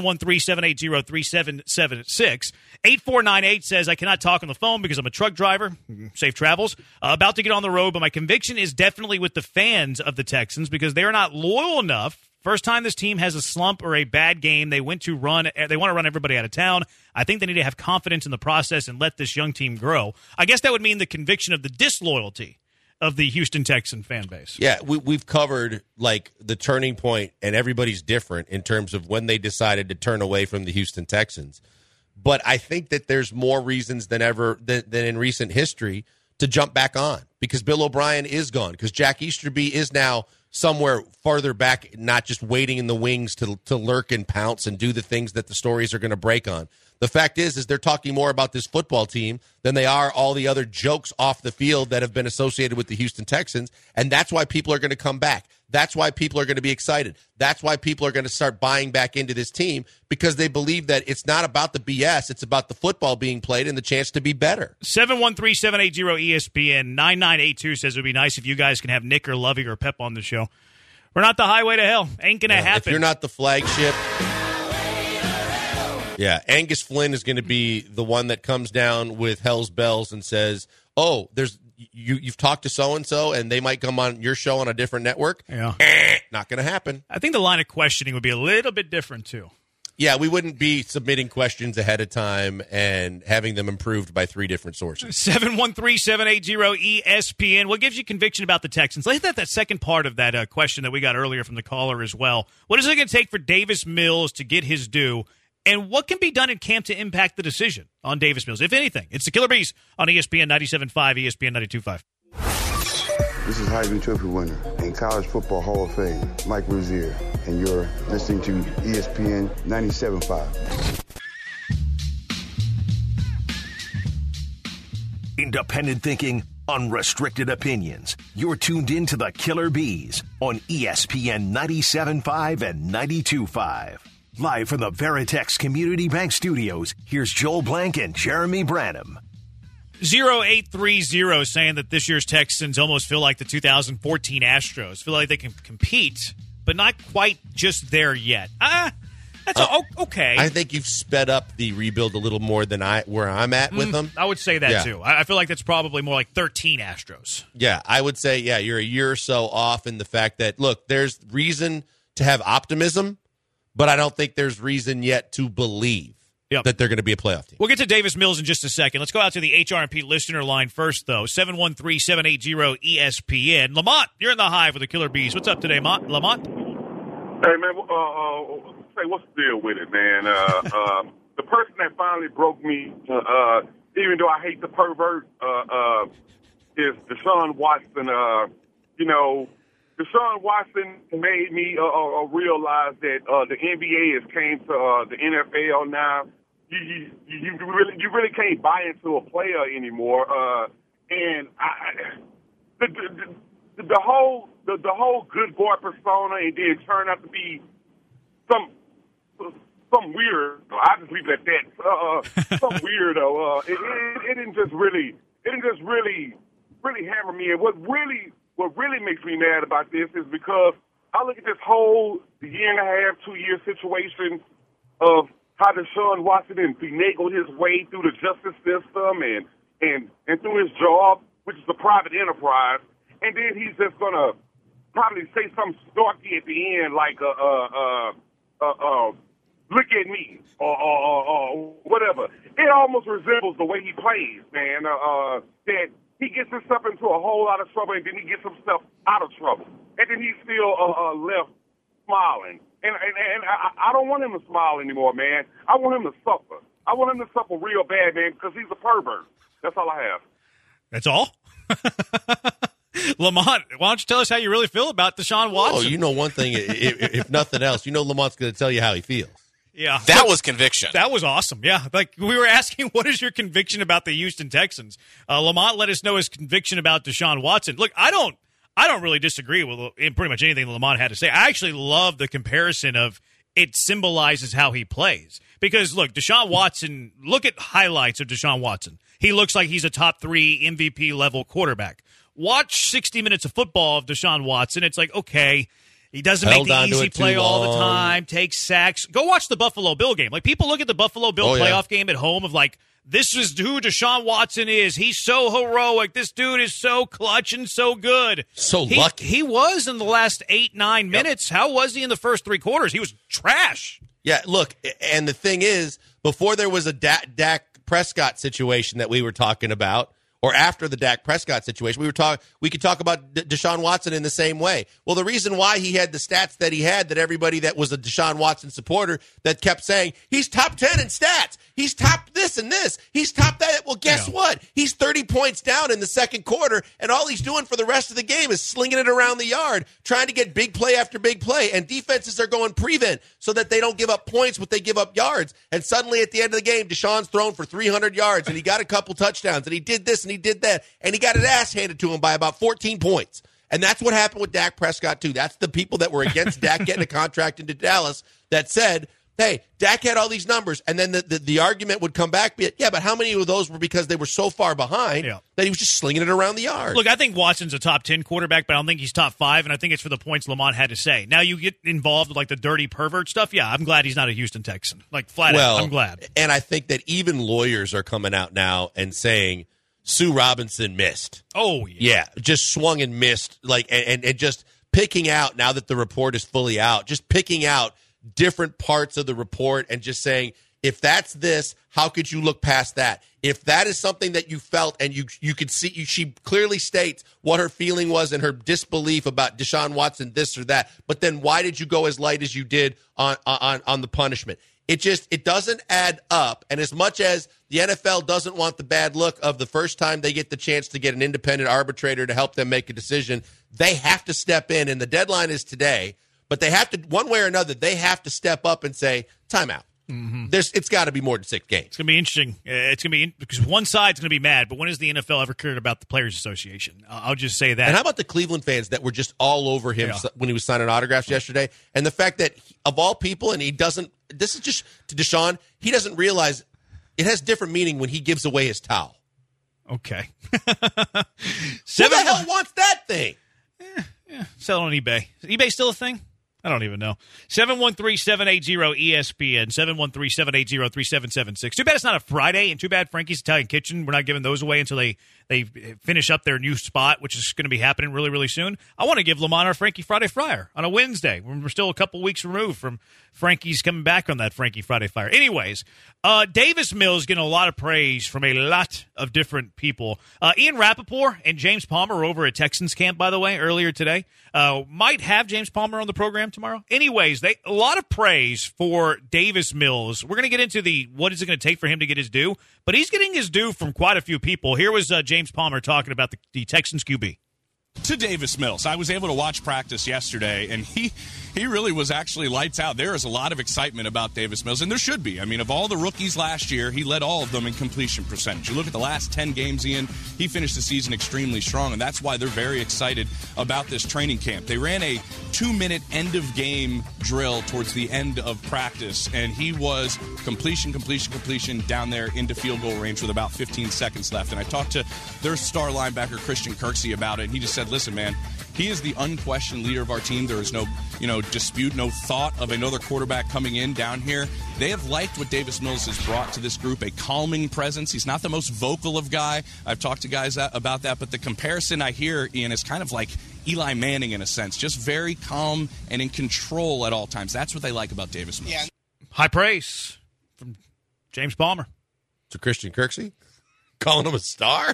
713-780-3776. 8498 says, I cannot talk on the phone because I'm a truck driver. Safe travels. About to get on the road, but my conviction is definitely with the fans of the Texans because they're not loyal enough. First time this team has a slump or a bad game, they want to run everybody out of town. I think they need to have confidence in the process and let this young team grow. I guess that would mean the conviction of the disloyalty of the Houston Texan fan base. Yeah, we've covered like the turning point, and everybody's different in terms of when they decided to turn away from the Houston Texans. But I think that there's more reasons than ever than in recent history to jump back on because Bill O'Brien is gone, because Jack Easterby is now somewhere farther back, not just waiting in the wings to lurk and pounce and do the things that the stories are going to break on. The fact is they're talking more about this football team than they are all the other jokes off the field that have been associated with the Houston Texans, and that's why people are going to come back. That's why people are going to be excited. That's why people are going to start buying back into this team, because they believe that it's not about the BS, it's about the football being played and the chance to be better. 713-780-ESPN 9982 says it would be nice if you guys can have Nick or Lovey or Pep on the show. We're not the highway to hell. Ain't going to happen. If you're not the flagship. Yeah, Angus Flynn is going to be the one that comes down with Hell's Bells and says, oh, you've talked to so-and-so and they might come on your show on a different network. Yeah. Not going to happen. I think the line of questioning would be a little bit different, too. Yeah, we wouldn't be submitting questions ahead of time and having them improved by 3 different sources. 713-780-ESPN. What gives you conviction about the Texans? Let's hit that second part of that question that we got earlier from the caller as well. What is it going to take for Davis Mills to get his due? And what can be done in camp to impact the decision on Davis Mills, if anything? It's the Killer Bees on ESPN 97.5, ESPN 92.5. This is Heisman Trophy winner and College Football Hall of Fame, Mike Rozier, and you're listening to ESPN 97.5. Independent thinking, unrestricted opinions. You're tuned in to the Killer Bees on ESPN 97.5 and 92.5. Live from the Veritex Community Bank Studios, here's Joel Blank and Jeremy Branham. 0830 saying that this year's Texans almost feel like the 2014 Astros. Feel like they can compete, but not quite just there yet. That's okay. I think you've sped up the rebuild a little more than where I'm at with them. I would say that, too. I feel like that's probably more like 13 Astros. Yeah, I would say, you're a year or so off in the fact that, look, there's reason to have optimism, but I don't think there's reason yet to believe that they're going to be a playoff team. We'll get to Davis Mills in just a second. Let's go out to the HRP listener line first, though. 713-780-ESPN. Lamont, you're in the Hive with the Killer Bees. What's up today, Lamont? Hey, man, say, what's the deal with it, man? The person that finally broke me, even though I hate the pervert, is Deshaun Watson. Deshaun Watson made me realize that the NBA has came to the NFL now. You really can't buy into a player anymore. And the whole good boy persona, and then turn out to be some weird. I just leave it at that. Some weirdo. It didn't just really hammer me. And what really makes me mad about this is because I look at this whole year and a half, 2-year situation of how Deshaun Watson finagled his way through the justice system and through his job, which is a private enterprise, and then he's just gonna probably say something snarky at the end like look at me or whatever. It almost resembles the way he plays, man. That he gets himself into a whole lot of trouble, and then he gets himself out of trouble. And then he's still left smiling. And I don't want him to smile anymore, man. I want him to suffer. I want him to suffer real bad, man, because he's a pervert. That's all I have. That's all? Lamont, why don't you tell us how you really feel about Deshaun Watson? Oh, you know one thing, if nothing else, you know Lamont's going to tell you how he feels. Yeah. That was conviction. That was awesome. Yeah. Like we were asking, what is your conviction about the Houston Texans? Lamont let us know his conviction about Deshaun Watson. Look, I don't really disagree with pretty much anything Lamont had to say. I actually love the comparison of it symbolizes how he plays. Because, look, Deshaun Watson, look at highlights of Deshaun Watson. He looks like he's a top 3 MVP-level quarterback. Watch 60 minutes of football of Deshaun Watson. It's like, okay, he doesn't make the easy play all the time, takes sacks. Go watch the Buffalo Bill game. Like, people look at the Buffalo Bill playoff game at home of like, this is who Deshaun Watson is. He's so heroic. This dude is so clutch and so good. So lucky. He was in the last 8-9 minutes. How was he in the first 3 quarters? He was trash. Yeah, look, and the thing is, before there was a Dak Prescott situation that we were talking about, or after the Dak Prescott situation, we could talk about Deshaun Watson in the same way. Well, the reason why he had the stats that he had, that everybody that was a Deshaun Watson supporter that kept saying, he's top 10 in stats, he's top this and this, he's top that. Well, guess what? He's 30 points down in the second quarter, and all he's doing for the rest of the game is slinging it around the yard, trying to get big play after big play, and defenses are going prevent so that they don't give up points, but they give up yards. And suddenly at the end of the game, Deshaun's thrown for 300 yards, and he got a couple touchdowns, and he did this, and he did that, and he got his ass handed to him by about 14 points. And that's what happened with Dak Prescott, too. That's the people that were against Dak getting a contract into Dallas that said, hey, Dak had all these numbers, and then the argument would come back, but how many of those were because they were so far behind that he was just slinging it around the yard? Look, I think Watson's a top 10 quarterback, but I don't think he's top 5, and I think it's for the points Lamont had to say. Now you get involved with like the dirty pervert stuff. Yeah, I'm glad he's not a Houston Texan. Like, flat out, I'm glad. And I think that even lawyers are coming out now and saying Sue Robinson missed. Oh, yeah. Just swung and missed, like, and just picking out, now that the report is fully out, just picking out different parts of the report and just saying, if that's this, how could you look past that? If that is something that you felt and you could see, she clearly states what her feeling was and her disbelief about Deshaun Watson, this or that. But then why did you go as light as you did on the punishment? It doesn't add up. And as much as the NFL doesn't want the bad look of the first time they get the chance to get an independent arbitrator to help them make a decision, they have to step in. And the deadline is today. But they have to, one way or another, they have to step up and say, timeout. Mm-hmm. It's got to be more than 6 games. It's going to be interesting. It's going to be because one side's going to be mad, but when has the NFL ever cared about the Players Association? I'll just say that. And how about the Cleveland fans that were just all over him when he was signing autographs yesterday? And the fact that, of all people, and he doesn't, this is just to Deshaun, he doesn't realize it has different meaning when he gives away his towel. Okay. Who the hell wants that thing? Sell it on eBay. Is eBay still a thing? I don't even know. 713-780-ESPN, 713-780-3776. Too bad it's not a Friday, and too bad Frankie's Italian Kitchen, we're not giving those away until they finish up their new spot, which is going to be happening really, really soon. I want to give Lamont our Frankie Friday Fryer on a Wednesday. We're still a couple weeks removed from Frankie's coming back on that Frankie Friday Fryer. Anyways, Davis Mills getting a lot of praise from a lot of different people. Ian Rappaport and James Palmer were over at Texans camp, by the way, earlier today. Might have James Palmer on the program tomorrow. Anyways, a lot of praise for Davis Mills. We're going to get into what is it going to take for him to get his due, but he's getting his due from quite a few people. Here was James Palmer talking about the Texans QB. To Davis Mills, I was able to watch practice yesterday, and he really was actually lights out. There is a lot of excitement about Davis Mills, and there should be. I mean, of all the rookies last year, he led all of them in completion percentage. You look at the last 10 games, Ian, he finished the season extremely strong, and that's why they're very excited about this training camp. They ran a 2-minute end-of-game drill towards the end of practice, and he was completion down there into field goal range with about 15 seconds left. And I talked to their star linebacker, Christian Kirksey, about it, and he just said, listen, man, he is the unquestioned leader of our team. There is no, dispute, no thought of another quarterback coming in down here. They have liked what Davis Mills has brought to this group, a calming presence. He's not the most vocal of guy. I've talked to guys about that, but the comparison I hear, Ian, is kind of like Eli Manning in a sense, just very calm and in control at all times. That's what they like about Davis Mills. Yeah. High praise from James Palmer. To Christian Kirksey? Calling him a star?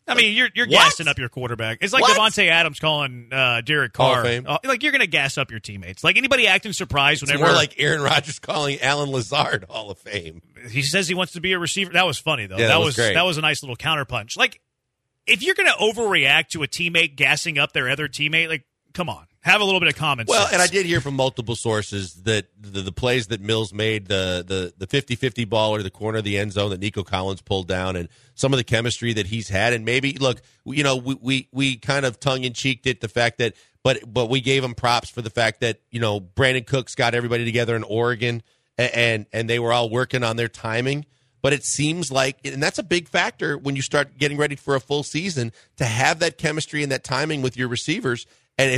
I mean, you're gassing up your quarterback. It's like Devontae Adams calling Derek Carr. Hall of Fame. Like, you're going to gas up your teammates. Like, anybody acting surprised It's whenever. more like Aaron Rodgers calling Alan Lazard Hall of Fame. He says he wants to be a receiver. That was funny, though. Yeah, that was great. That was a nice little counterpunch. Like, if you're going to overreact to a teammate gassing up their other teammate, like, come on. Have a little bit of common sense. Well, and I did hear from multiple sources that the plays that Mills made, the 50-50 ball or the corner of the end zone that Nico Collins pulled down, and some of the chemistry that he's had, and maybe look, we kind of tongue in cheeked it the fact that, but we gave him props for the fact that Brandon Cooks got everybody together in Oregon, and they were all working on their timing. But it seems like, and that's a big factor when you start getting ready for a full season, to have that chemistry and that timing with your receivers.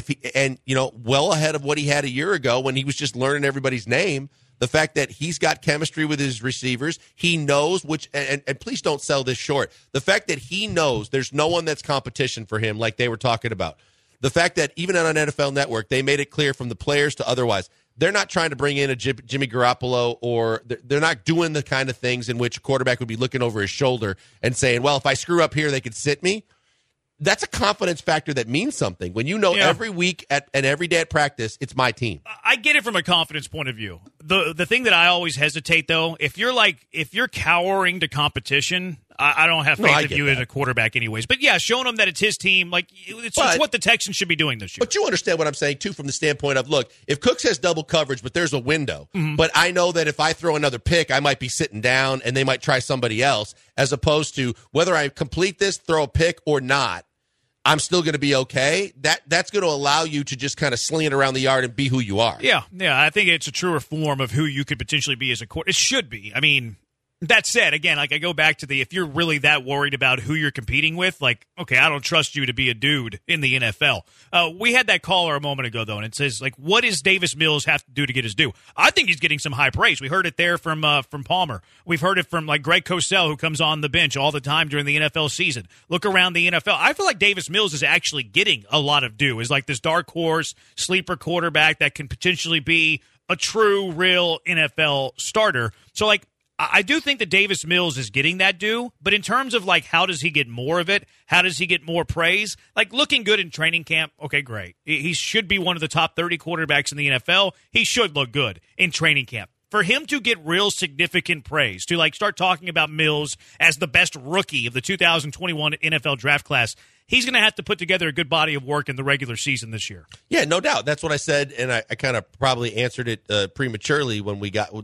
And well ahead of what he had a year ago when he was just learning everybody's name, the fact that he's got chemistry with his receivers, he knows and please don't sell this short. The fact that he knows there's no one that's competition for him, like they were talking about. The fact that even on NFL Network, they made it clear from the players to otherwise, they're not trying to bring in a Jimmy Garoppolo, or they're not doing the kind of things in which a quarterback would be looking over his shoulder and saying, well, if I screw up here, they could sit me. That's a confidence factor that means something. When every week and every day at practice, it's my team. I get it from a confidence point of view. The thing that I always hesitate, though, if you're cowering to competition, I don't have faith in you as a quarterback anyways. But, yeah, showing them that it's his team, like it's what the Texans should be doing this year. But you understand what I'm saying, too, from the standpoint of, look, if Cooks has double coverage, but there's a window, but I know that if I throw another pick, I might be sitting down and they might try somebody else, as opposed to whether I complete this, throw a pick or not, I'm still going to be okay. That's going to allow you to just kind of sling it around the yard and be who you are. Yeah. I think it's a truer form of who you could potentially be as a quarterback. It should be. I mean, that said, again, like I go back to if you're really that worried about who you're competing with, like, okay, I don't trust you to be a dude in the NFL. We had that caller a moment ago, though, and it says, like, what does Davis Mills have to do to get his due? I think he's getting some high praise. We heard it there from Palmer. We've heard it from, like, Greg Cosell, who comes on the bench all the time during the NFL season. Look around the NFL. I feel like Davis Mills is actually getting a lot of due. Is like this dark horse, sleeper quarterback that can potentially be a true, real NFL starter. So, like, I do think that Davis Mills is getting that due, but in terms of, like, how does he get more of it? How does he get more praise? Like, looking good in training camp, okay, great. He should be one of the top 30 quarterbacks in the NFL. He should look good in training camp. For him to get real significant praise, to, like, start talking about Mills as the best rookie of the 2021 NFL draft class, he's going to have to put together a good body of work in the regular season this year. Yeah, no doubt. That's what I said, and I kind of probably answered it prematurely when we got –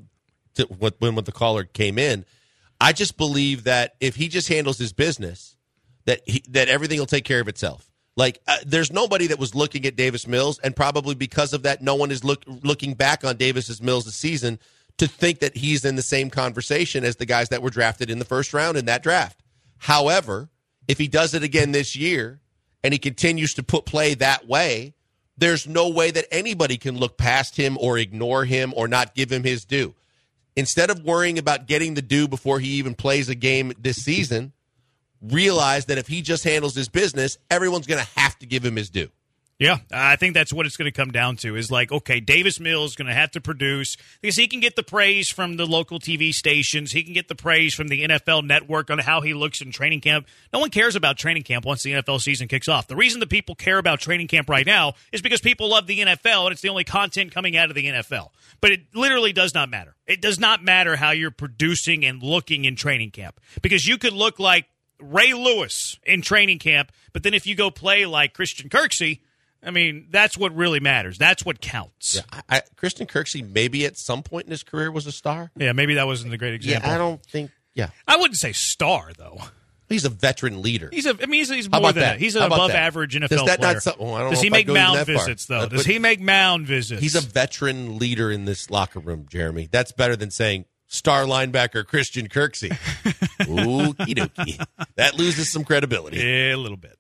when the caller came in. I just believe that if he just handles his business, that everything will take care of itself. Like, there's nobody that was looking at Davis Mills, and probably because of that, no one is looking back on Davis Mills this season to think that he's in the same conversation as the guys that were drafted in the first round in that draft. However, if he does it again this year and he continues to play that way, there's no way that anybody can look past him or ignore him or not give him his due. Instead of worrying about getting the due before he even plays a game this season, realize that if he just handles his business, everyone's going to have to give him his due. Yeah, I think that's what it's going to come down to is like, okay, Davis Mills is going to have to produce because he can get the praise from the local TV stations. He can get the praise from the NFL Network on how he looks in training camp. No one cares about training camp once the NFL season kicks off. The reason that people care about training camp right now is because people love the NFL and it's the only content coming out of the NFL. But it literally does not matter. It does not matter how you're producing and looking in training camp because you could look like Ray Lewis in training camp, but then if you go play like Christian Kirksey, I mean, that's what really matters. That's what counts. Yeah, Christian Kirksey maybe at some point in his career was a star. Yeah, maybe that wasn't a great example. Yeah, I don't think. Yeah, I wouldn't say star though. He's a veteran leader. He's more than that. He's an above-average NFL player. Does he make mound visits though? Does he make mound visits? He's a veteran leader in this locker room, Jeremy. That's better than saying star linebacker Christian Kirksey. Okie dokie. That loses some credibility. Yeah, a little bit.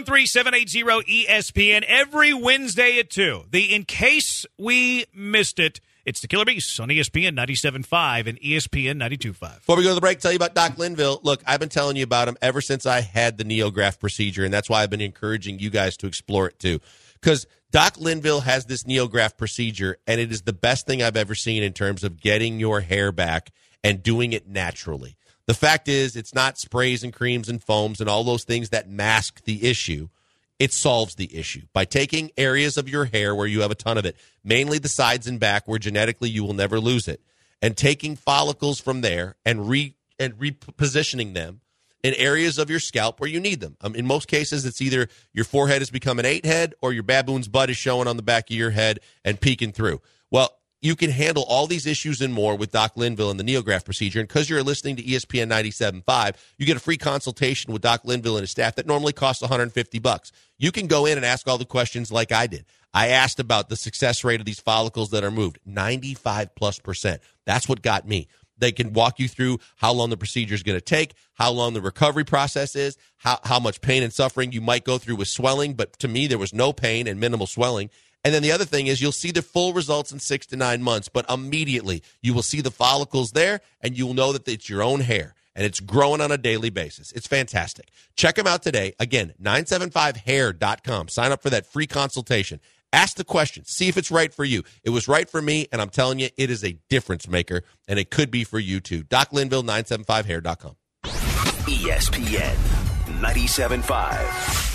713-780-ESPN every Wednesday at 2. In case we missed it, it's the Killer Beast on ESPN 97.5 and ESPN 92.5. Before we go to the break, tell you about Doc Linville. Look, I've been telling you about him ever since I had the NeoGraft procedure, and that's why I've been encouraging you guys to explore it too. Because Doc Linville has this NeoGraft procedure, and it is the best thing I've ever seen in terms of getting your hair back and doing it naturally. The fact is, it's not sprays and creams and foams and all those things that mask the issue. It solves the issue by taking areas of your hair where you have a ton of it, mainly the sides and back where genetically you will never lose it, and taking follicles from there and repositioning them in areas of your scalp where you need them. In most cases, it's either your forehead has become an 8-head or your baboon's butt is showing on the back of your head and peeking through. Well, you can handle all these issues and more with Doc Linville and the NeoGraft procedure. And because you're listening to ESPN 97.5, you get a free consultation with Doc Linville and his staff that normally costs $150. You can go in and ask all the questions like I did. I asked about the success rate of these follicles that are moved, 95+%. That's what got me. They can walk you through how long the procedure is going to take, how long the recovery process is, how much pain and suffering you might go through with swelling. But to me, there was no pain and minimal swelling. And then the other thing is you'll see the full results in 6 to 9 months, but immediately you will see the follicles there, and you will know that it's your own hair, and it's growing on a daily basis. It's fantastic. Check them out today. Again, 975hair.com. Sign up for that free consultation. Ask the question. See if it's right for you. It was right for me, and I'm telling you, it is a difference maker, and it could be for you too. Doc Linville, 975hair.com. ESPN 97.5.